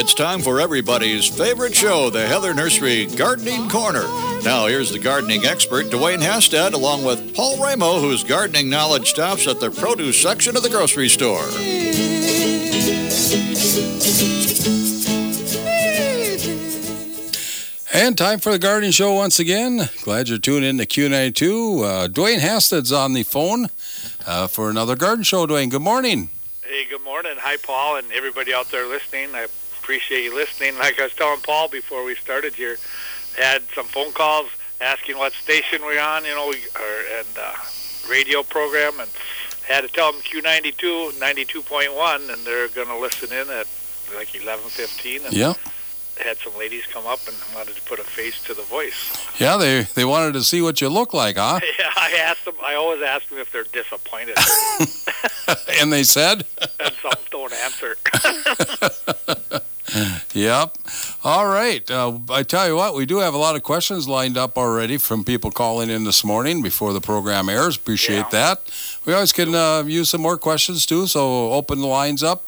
It's time for everybody's favorite show, the Heather Nursery Gardening Corner. Now, here's the gardening expert, Dwayne Hastad, along with Paul Ramo, whose gardening knowledge stops at the produce section of the grocery store. And time for the gardening show once again. Glad you're tuning in to Q92. Dwayne Hastad's on the phone for another garden show. Dwayne, good morning. Hey, good morning. Hi, Paul, and everybody out there listening. I appreciate you listening. Like I was telling Paul before we started here, had some phone calls asking what station we're on, and radio program, and had to tell them Q92, 92.1, and they're going to listen in at like 11:15. Yeah. Had some ladies come up and wanted to put a face to the voice. Yeah, they wanted to see what you look like, huh? Yeah, I asked them. I always ask them if they're disappointed. And they said? And some don't answer. Yep. All right. I tell you what, we do have a lot of questions lined up already from people calling in this morning before the program airs. Appreciate that. We always can use some more questions, too, so open the lines up,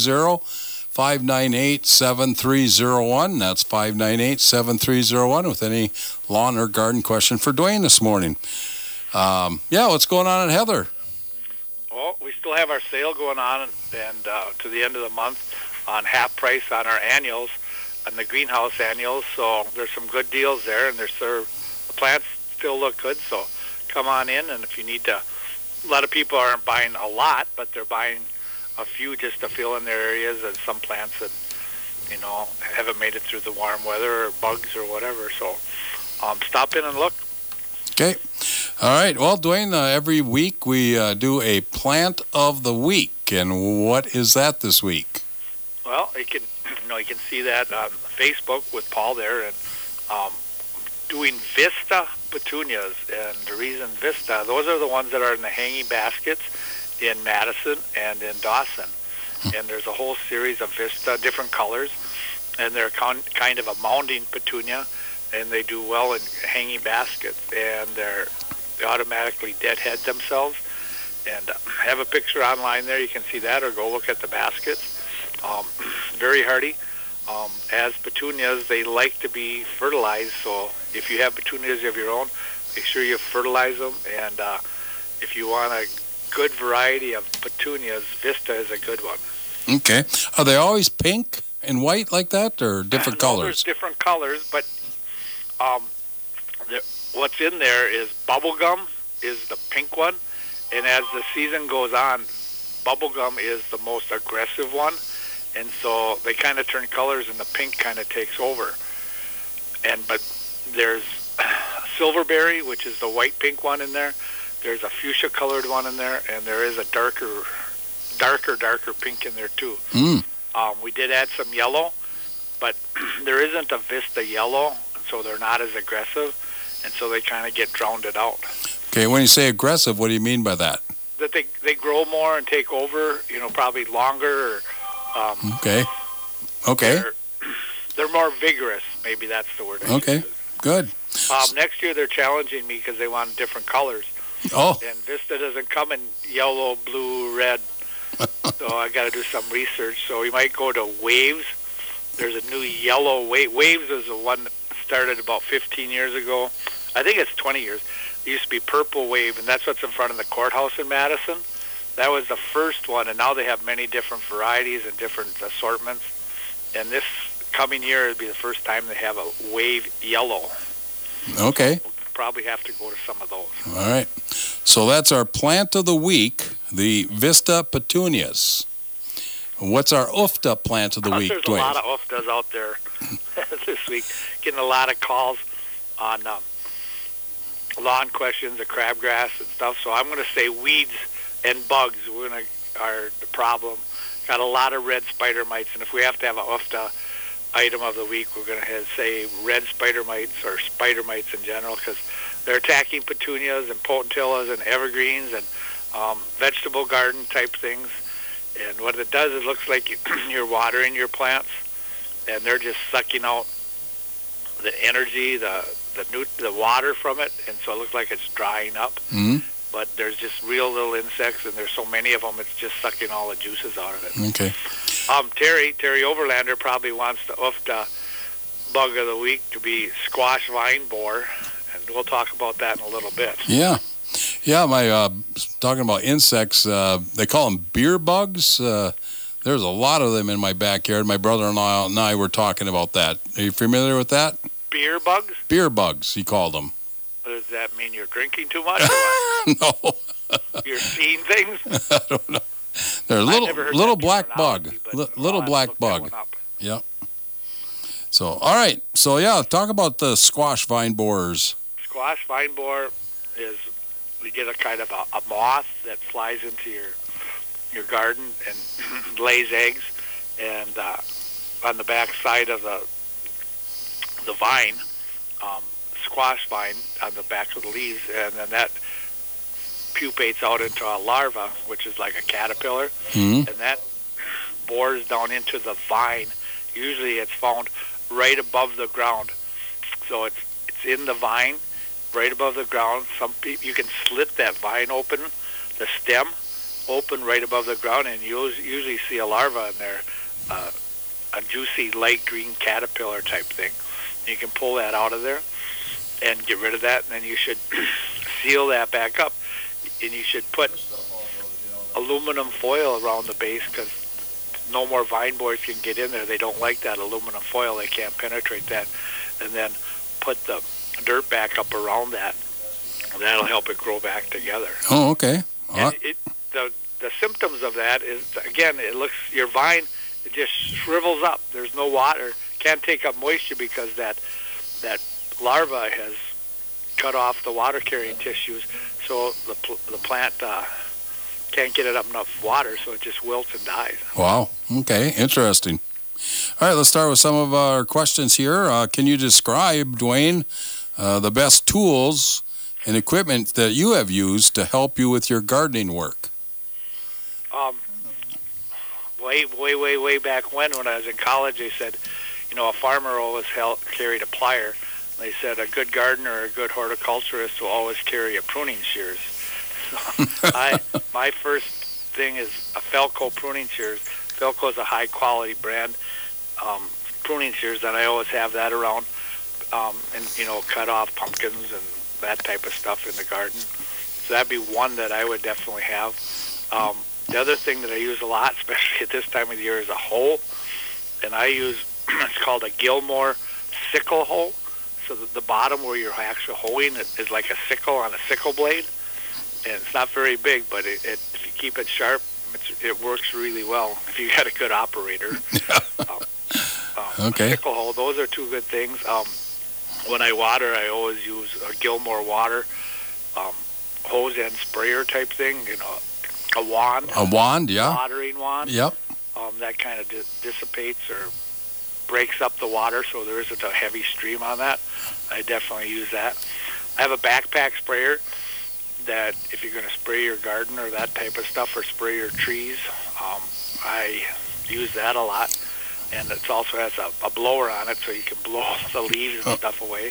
320-598-7301. That's 598-7301 with any lawn or garden question for Dwayne this morning. What's going on at Heather? Well, we still have our sale going on and to the end of the month on half price on our annuals, on the greenhouse annuals. So there's some good deals there, and the plants still look good. So come on in, and if you need to, a lot of people aren't buying a lot, but they're buying a few just to fill in their areas, and some plants that, haven't made it through the warm weather or bugs or whatever. So stop in and look. Okay. All right. Well, Dwayne, every week we do a plant of the week. And what is that this week? Well, you can see that on Facebook with Paul there, and doing Vista petunias. And the reason Vista, those are the ones that are in the hanging baskets in Madison and in Dawson. And there's a whole series of Vista, different colors, and they're kind of a mounding petunia, and they do well in hanging baskets, and they automatically deadhead themselves. And have a picture online there. You can see that, or go look at the baskets. Very hardy. As petunias, they like to be fertilized, so if you have petunias of your own, make sure you fertilize them. And if you want a good variety of petunias, Vista is a good one. Okay. Are they always pink and white like that, or different colors? There's different colors, but what's in there is bubblegum is the pink one, and as the season goes on, bubblegum is the most aggressive one, and so they kind of turn colors, and the pink kind of takes over. But there's silverberry, which is the white-pink one in there. There's a fuchsia-colored one in there, and there is a darker pink in there too. We did add some yellow, but there isn't a Vista yellow, so they're not as aggressive, and so they kind of get drowned out. Okay, when you say aggressive, what do you mean by that? That they grow more and take over, probably longer. Okay. They're more vigorous. Maybe that's the word. Okay, good. Next year they're challenging me because they want different colors. Oh. And Vista doesn't come in yellow, blue, red. So I got to do some research. So we might go to Waves. There's a new yellow Waves is the one that started about 15 years ago. I think it's 20 years. It used to be Purple Wave, and that's what's in front of the courthouse in Madison. That was the first one, and now they have many different varieties and different assortments. And this coming year will be the first time they have a Wave Yellow. Okay. We'll probably have to go to some of those. All right. So that's our plant of the week, the Vista petunias. What's our UFTA plant of the week, There's Dwayne? a lot of UFTAs out there this week. Getting a lot of calls on lawn questions of crabgrass and stuff. So I'm going to say weeds and bugs are the problem. Got a lot of red spider mites, and if we have to have a UFTA item of the week, we're going to say red spider mites or spider mites in general, because they're attacking petunias and potentillas and evergreens and vegetable garden type things. And what it does, it looks like you're watering your plants, and they're just sucking out the energy, the water from it, and so it looks like it's drying up. Mm-hmm. But there's just real little insects, and there's so many of them, it's just sucking all the juices out of it. Okay. Terry Overlander probably wants the bug of the week to be squash vine borer, and we'll talk about that in a little bit. Yeah. Yeah, talking about insects, they call them beer bugs. There's a lot of them in my backyard. My brother-in-law and I were talking about that. Are you familiar with that? Beer bugs? Beer bugs, he called them. Does that mean you're drinking too much or what? No. You're seeing things? I don't know. They're a little black bug. Little black bug. Yep. So, all right. So, yeah, talk about the squash vine borers. Squash vine borer is, we get a kind of a moth that flies into your garden and lays eggs, and on the back side of the vine, squash vine on the back of the leaves, and then that pupates out into a larva, which is like a caterpillar, and that bores down into the vine. Usually it's found right above the ground. So it's in the vine, right above the ground. Some people, you can slit that vine open, the stem open right above the ground, and you usually see a larva in there, a juicy light green caterpillar type thing. You can pull that out of there and get rid of that, and then you should seal that back up. And you should put aluminum foil around the base, because no more vine borers can get in there. They don't like that aluminum foil. They can't penetrate that. And then put the dirt back up around that. That'll help it grow back together. Oh, okay. And the symptoms of that is, again, your vine, it just shrivels up. There's no water. Can't take up moisture because that larva has cut off the water-carrying tissues, so the plant can't get it up enough water, so it just wilts and dies. Wow. Okay. Interesting. All right, let's start with some of our questions here. Can you describe, Dwayne, the best tools and equipment that you have used to help you with your gardening work? Way back when I was in college, they said, a farmer always carried a plier. They said a good gardener or a good horticulturist will always carry a pruning shears. So my first thing is a Felco pruning shears. Felco is a high-quality brand pruning shears, and I always have that around, and cut off pumpkins and that type of stuff in the garden. So that'd be one that I would definitely have. The other thing that I use a lot, especially at this time of the year, is a hoe, and I use it's called a Gilmore sickle hoe. So the bottom where you're actually hoeing is like a sickle on a sickle blade, and it's not very big, but if you keep it sharp, it works really well if you got a good operator. Okay. Sickle hoe, those are two good things. When I water, I always use a Gilmore water hose and sprayer type thing. A wand. A wand, yeah. Watering wand. Yep. That kind of dissipates or breaks up the water, so there isn't a heavy stream on that. I definitely use that. I have a backpack sprayer that if you're going to spray your garden or that type of stuff, or spray your trees, I use that a lot. And it also has a blower on it, so you can blow the leaves and stuff away.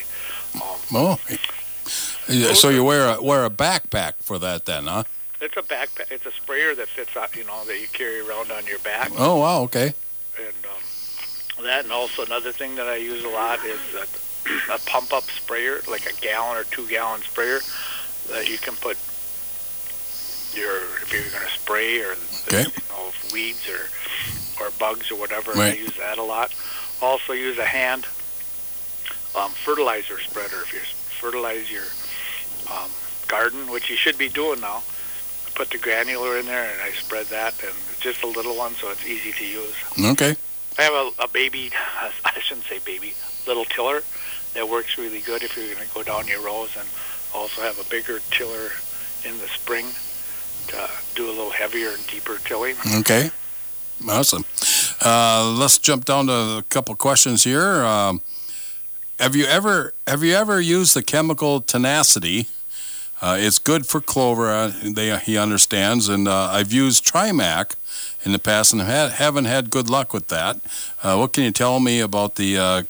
So you wear a backpack for that then, huh? It's a backpack. It's a sprayer that fits, that you carry around on your back. Oh, wow, okay. And that, and also another thing that I use a lot is a pump-up sprayer, like a gallon or 2-gallon sprayer that you can put if you're going to spray or weeds or bugs or whatever. Right. I use that a lot. Also use a hand fertilizer spreader if you fertilize your garden, which you should be doing now. Put the granular in there, and I spread that, and it's just a little one, so it's easy to use. Okay. I have a baby, I shouldn't say baby, little tiller that works really good if you're going to go down your rows, and also have a bigger tiller in the spring to do a little heavier and deeper tilling. Okay. Awesome. Let's jump down to a couple questions here. Have you ever used the chemical Tenacity? It's good for clover, he understands, and I've used Trimac in the past and haven't had good luck with that. What can you tell me about the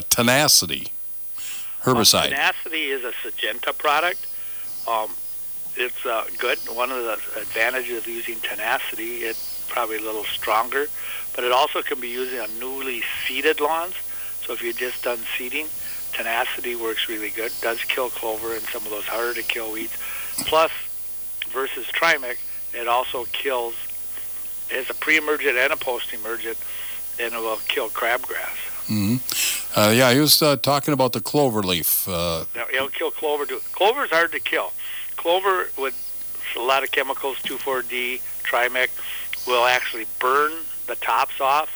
Tenacity herbicide? Tenacity is a Syngenta product. it's good. One of the advantages of using Tenacity, it's probably a little stronger, but it also can be used on newly seeded lawns. So if you've just done seeding, Tenacity works really good. Does kill clover and some of those harder to kill weeds. Plus, versus Trimec, it also kills, it's a pre-emergent and a post-emergent, and it will kill crabgrass. Mm-hmm. Yeah, he was talking about the clover leaf. It'll kill clover too. Clover's hard to kill. Clover with a lot of chemicals, 2,4-D, Trimec, will actually burn the tops off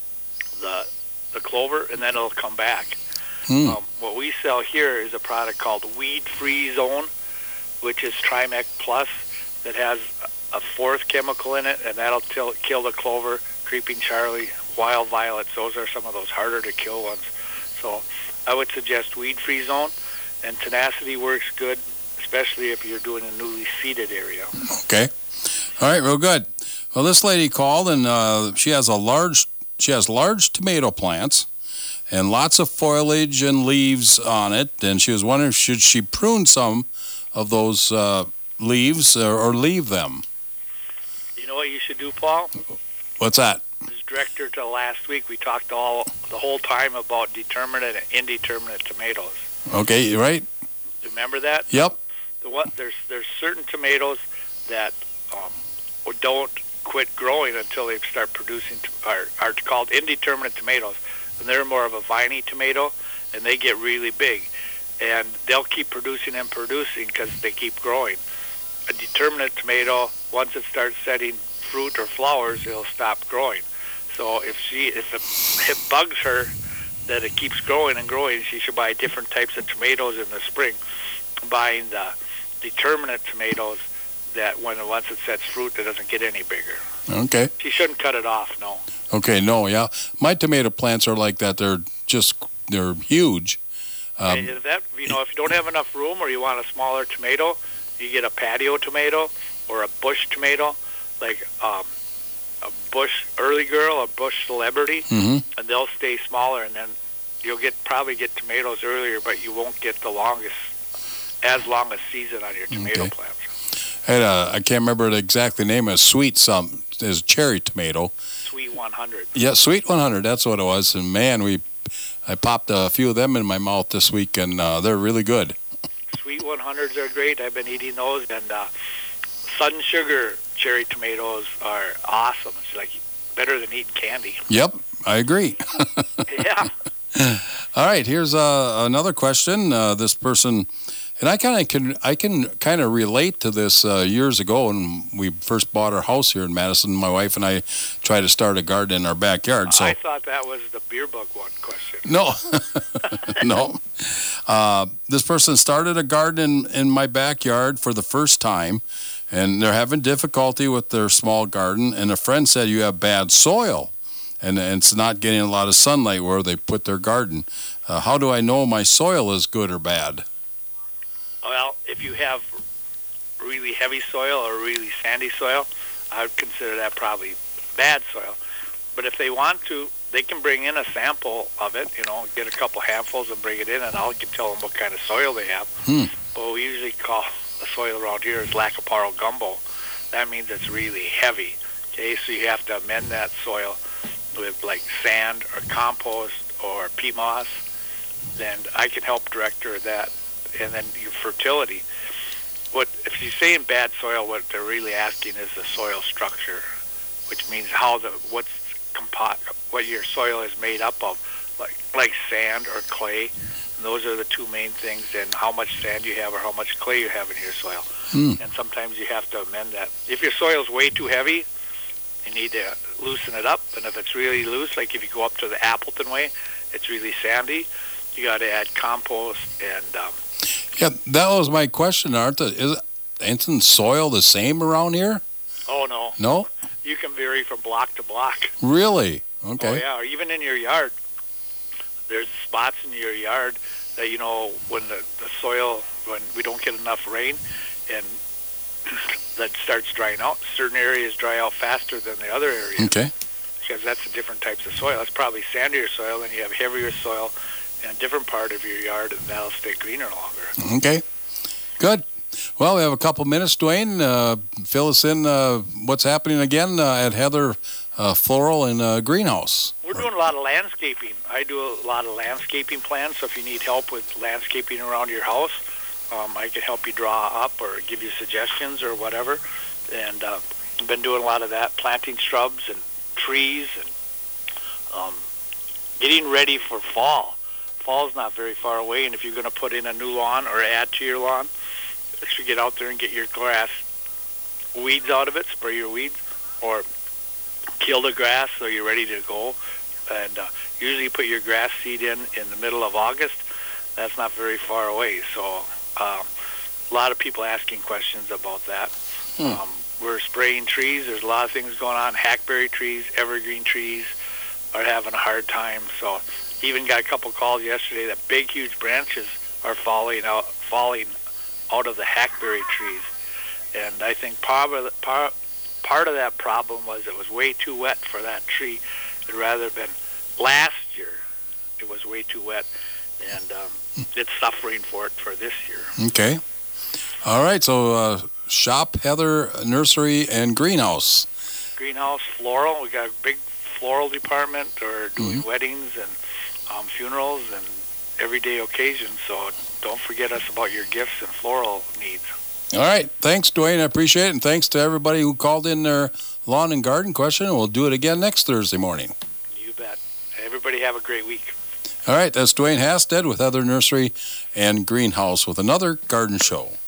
the clover, and then it'll come back. What we sell here is a product called Weed Free Zone, which is Trimec Plus, that has a fourth chemical in it, and that'll kill the clover, creeping Charlie, wild violets. Those are some of those harder to kill ones. So I would suggest Weed Free Zone, and Tenacity works good, especially if you're doing a newly seeded area. Okay. All right, real good. Well, this lady called, and she has large tomato plants and lots of foliage and leaves on it, and she was wondering, should she prune some of those leaves or leave them? You know what you should do, Paul? What's that? As director to last week, we talked the whole time about determinate and indeterminate tomatoes. Okay, right? Remember that? Yep. There's certain tomatoes that don't quit growing until they start producing, are called indeterminate tomatoes, and they're more of a viney tomato, and they get really big, and they'll keep producing and producing because they keep growing. A determinate tomato, once it starts setting fruit or flowers, it'll stop growing. So if it bugs her that it keeps growing and growing, she should buy different types of tomatoes in the spring. Buying the determinate tomatoes that once it sets fruit, it doesn't get any bigger. Okay. She shouldn't cut it off, no. Okay, no, yeah. My tomato plants are like that. They're huge. If you don't have enough room or you want a smaller tomato, you get a patio tomato or a bush tomato, like a bush early girl, a bush celebrity, and they'll stay smaller, and then you'll probably get tomatoes earlier, but you won't get as long a season on your tomato plants. I can't remember the exact name. Is cherry tomato. Sweet 100. Yeah, Sweet 100. That's what it was. And man, I popped a few of them in my mouth this week, and they're really good. Sweet 100s are great. I've been eating those, and Sun Sugar cherry tomatoes are awesome. It's like better than eating candy. Yep, I agree. Yeah. All right, here's another question. This person, and I can kind of relate to this years ago when we first bought our house here in Madison. My wife and I tried to start a garden in our backyard. So I thought that was the beer bug one question. No, no. This person started a garden in my backyard for the first time, and they're having difficulty with their small garden. And a friend said, you have bad soil, and it's not getting a lot of sunlight where they put their garden. How do I know my soil is good or bad? Well, if you have really heavy soil or really sandy soil, I would consider that probably bad soil. But if they want to, they can bring in a sample of it, get a couple handfuls and bring it in, and I can tell them what kind of soil they have. What we usually call the soil around here is Lacoparo gumbo. That means it's really heavy. Okay, so you have to amend that soil with like sand or compost or peat moss. Then I can help director that. And then your fertility. If you're saying bad soil, what they're really asking is the soil structure, which means what your soil is made up of, like sand or clay. And those are the two main things, and how much sand you have or how much clay you have in your soil. And sometimes you have to amend that. If your soil is way too heavy, you need to loosen it up. And if it's really loose, like if you go up to the Appleton way, it's really sandy, you got to add compost and... Yeah, that was my question, isn't soil the same around here? Oh, no. No? You can vary from block to block. Really? Okay. Oh, yeah, or even in your yard. There's spots in your yard that, when the soil, when we don't get enough rain, and that starts drying out. Certain areas dry out faster than the other areas. Okay. Because that's the different types of soil. It's probably sandier soil, and you have heavier soil in a different part of your yard, and that'll stay greener longer. Okay. Good. Well, we have a couple minutes, Dwayne. Fill us in what's happening again at Heather Floral and Greenhouse. We're doing a lot of landscaping. I do a lot of landscaping plans, so if you need help with landscaping around your house, I can help you draw up or give you suggestions or whatever. And I've been doing a lot of that, planting shrubs and trees and getting ready for fall. Fall's not very far away, and if you're going to put in a new lawn or add to your lawn, you should get out there and get your grass weeds out of it, spray your weeds, or kill the grass so you're ready to go. And usually you put your grass seed in the middle of August. That's not very far away. So a lot of people asking questions about that. We're spraying trees. There's a lot of things going on. Hackberry trees, evergreen trees are having a hard time. So even got a couple calls yesterday that big, huge branches are falling out of the hackberry trees. And I think part of that problem was it was way too wet for that tree. It'd rather been last year it was way too wet, and it's suffering for it for this year. Okay. All right, so shop Heather Nursery and Greenhouse. Greenhouse, floral. We got a big floral department. Or doing weddings and funerals and everyday occasions, so don't forget us about your gifts and floral needs. All right. Thanks, Dwayne. I appreciate it. And thanks to everybody who called in their lawn and garden question. And we'll do it again next Thursday morning. You bet. Everybody have a great week. All right. That's Dwayne Hasted with Heather Nursery and Greenhouse with another garden show.